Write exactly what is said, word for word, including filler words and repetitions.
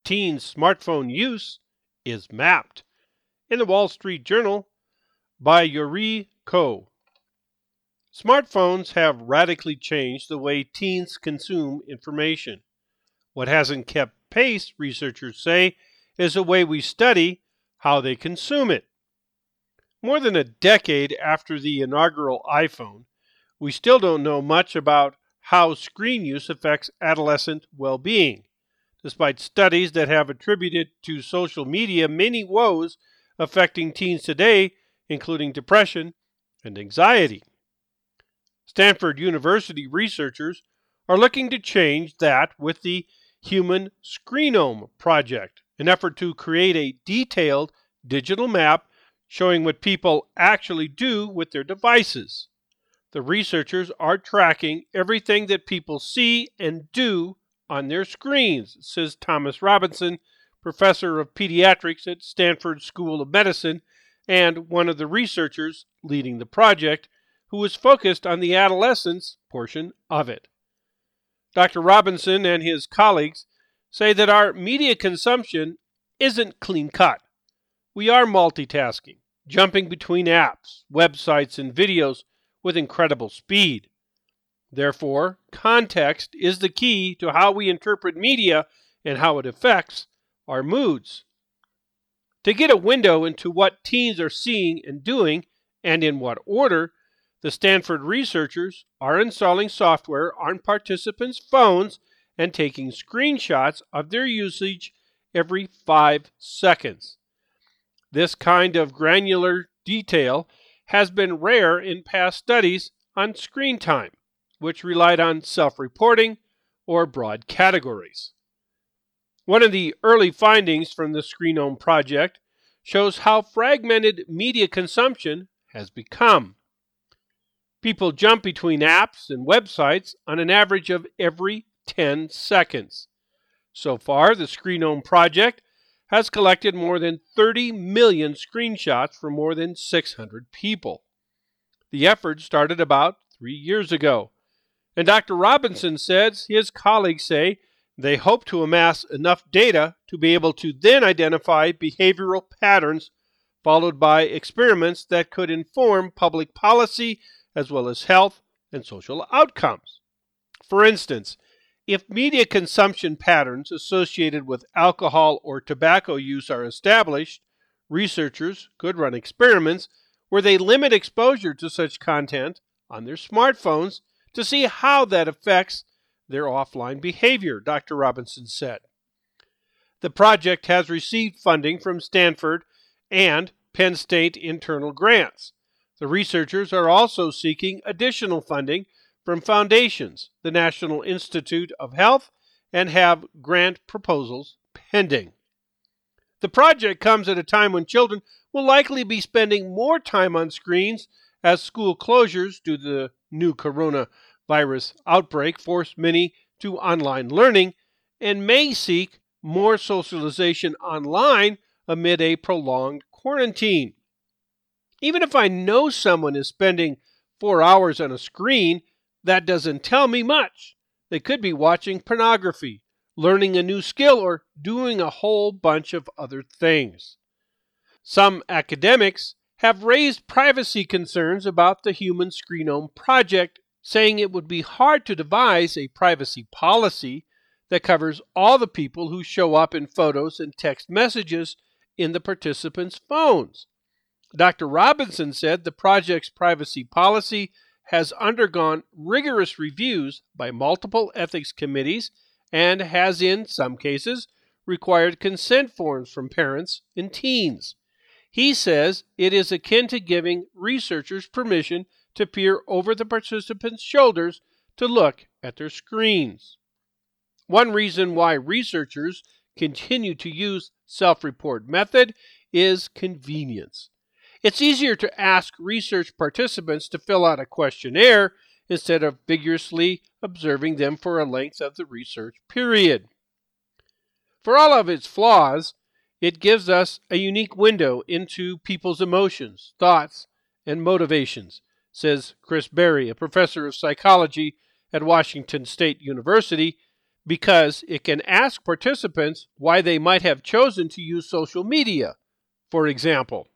Teens' Smartphone Use is Mapped, in the Wall Street Journal by Yuri Ko. Smartphones have radically changed the way teens consume information. What hasn't kept pace, researchers say, is the way we study how they consume it. More than a decade after the inaugural iPhone, we still don't know much about how screen use affects adolescent well-being, despite studies that have attributed to social media many woes affecting teens today, including depression and anxiety. Stanford University researchers are looking to change that with the Human Screenome Project, an effort to create a detailed digital map showing what people actually do with their devices. The researchers are tracking everything that people see and do on their screens, says Thomas Robinson, professor of pediatrics at Stanford School of Medicine and one of the researchers leading the project, who was focused on the adolescence portion of it. Doctor Robinson and his colleagues say that our media consumption isn't clean-cut. We are multitasking, jumping between apps, websites, and videos with incredible speed. Therefore, context is the key to how we interpret media and how it affects our moods. To get a window into what teens are seeing and doing, and in what order, the Stanford researchers are installing software on participants' phones and taking screenshots of their usage every five seconds. This kind of granular detail has been rare in past studies on screen time, which relied on self-reporting or broad categories. One of the early findings from the Screenome project shows how fragmented media consumption has become. People jump between apps and websites on an average of every ten seconds. So far, the Screenome project has collected more than thirty million screenshots from more than six hundred people. The effort started about three years ago, and Doctor Robinson says his colleagues say they hope to amass enough data to be able to then identify behavioral patterns, followed by experiments that could inform public policy as well as health and social outcomes. For instance, if media consumption patterns associated with alcohol or tobacco use are established, researchers could run experiments where they limit exposure to such content on their smartphones to see how that affects their offline behavior, Doctor Robinson said. The project has received funding from Stanford and Penn State internal grants. The researchers are also seeking additional funding from foundations, the National Institute of Health, and have grant proposals pending. The project comes at a time when children will likely be spending more time on screens as school closures due to the new coronavirus outbreak force many to online learning and may seek more socialization online amid a prolonged quarantine. Even if I know someone is spending four hours on a screen, that doesn't tell me much. They could be watching pornography, learning a new skill, or doing a whole bunch of other things. Some academics have raised privacy concerns about the Human Screenome project, saying it would be hard to devise a privacy policy that covers all the people who show up in photos and text messages in the participants' phones. Doctor Robinson said the project's privacy policy has undergone rigorous reviews by multiple ethics committees and has, in some cases, required consent forms from parents and teens. He says it is akin to giving researchers permission to peer over the participants' shoulders to look at their screens. One reason why researchers continue to use self-report method is convenience. It's easier to ask research participants to fill out a questionnaire instead of vigorously observing them for a length of the research period. For all of its flaws, it gives us a unique window into people's emotions, thoughts, and motivations, says Chris Berry, a professor of psychology at Washington State University, because it can ask participants why they might have chosen to use social media. For example,